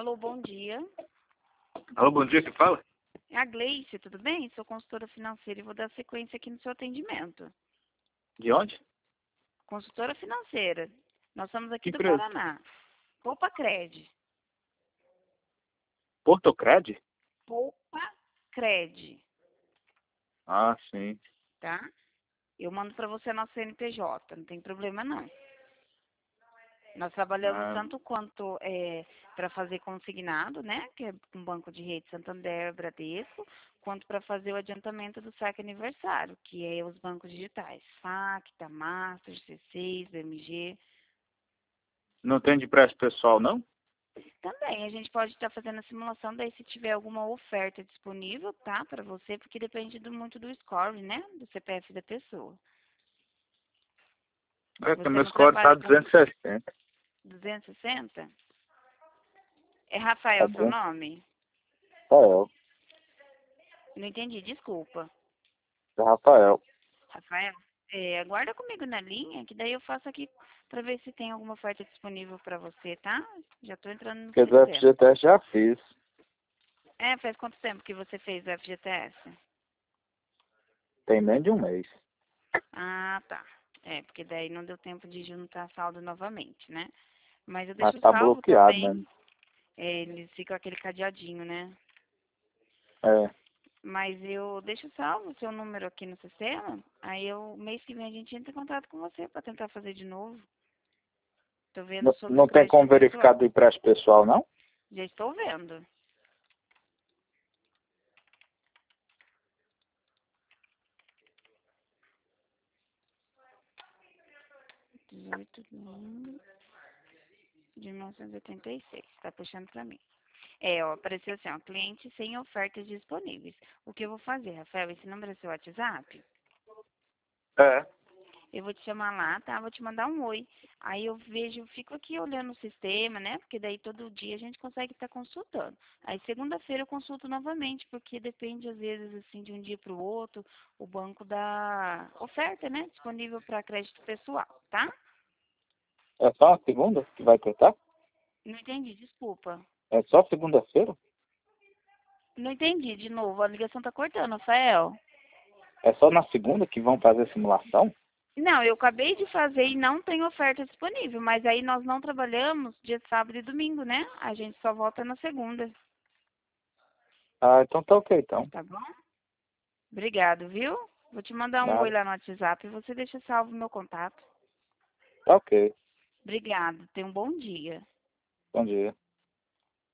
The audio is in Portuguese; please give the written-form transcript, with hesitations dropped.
Alô, bom dia. Alô, bom dia, que fala? É a Gleice, tudo bem? Sou consultora financeira e vou dar sequência aqui no seu atendimento. De onde? Consultora financeira. Nós somos aqui Que do empresa? Paraná. Poupa Cred. Portocred? Poupa Cred, Ah, sim. tá? Eu mando para você nosso CNPJ, não tem problema não. Nós trabalhamos Ah, tanto quanto para fazer consignado, né? Que é com Banco de Rede Santander, Bradesco, quanto para fazer o adiantamento do saque aniversário, que é os bancos digitais, Facta, Master, C6, BMG. não tem de empréstimo pessoal, não? Também a gente pode estar fazendo a simulação, daí se tiver alguma oferta disponível, tá? Para você, porque depende muito do score, né? Do CPF da pessoa. É que Você meu não score tá trabalha com 260. 260? É Tá Rafael seu bom. nome? Rafael. Não entendi, desculpa. É Rafael. Rafael, aguarda comigo na linha, que daí eu faço aqui para ver se tem alguma oferta disponível para você, tá? Já tô entrando no Porque do sistema. FGTS já fiz. Faz quanto tempo que você fez o FGTS? Tem menos de um mês. Ah, tá. Porque daí não deu tempo de juntar saldo novamente, né? Mas eu Mas deixo tá salvo bloqueado, também. né? Eles ficam aquele cadeadinho, né? É. Mas eu deixo salvo o seu número aqui no sistema. Aí mês que vem a gente entra em contato com você para tentar fazer de novo. Tô vendo Não, sobre o não tem crédito como verificar pessoal. do empréstimo pessoal, não? Já estou vendo. 18 de novembro de 1986. Tá puxando para mim. Apareceu assim, ó, cliente sem ofertas disponíveis. O que eu vou fazer, Rafael? Esse número é seu WhatsApp? É. Eu vou te chamar lá, tá? Vou te mandar um oi. Aí eu vejo, fico aqui olhando o sistema, né? Porque daí todo dia a gente consegue estar consultando. Aí segunda-feira eu consulto novamente, porque depende às vezes assim de um dia para o outro, o banco dá oferta, né? Disponível para crédito pessoal, tá? É só a segunda que vai tentar? Não entendi, desculpa. É só segunda-feira? Não entendi, de novo, a ligação tá cortando, Rafael. É só na segunda que vão fazer a simulação? Não, eu acabei de fazer e não tem oferta disponível, mas aí nós não trabalhamos dia sábado e domingo, né? A gente só volta na segunda, Ah, então tá ok, então. tá bom? Obrigado, viu? Vou te mandar um oi Nada. lá no WhatsApp e você deixa salvo meu contato. Tá ok. Obrigado, tenha um bom dia. Bom dia.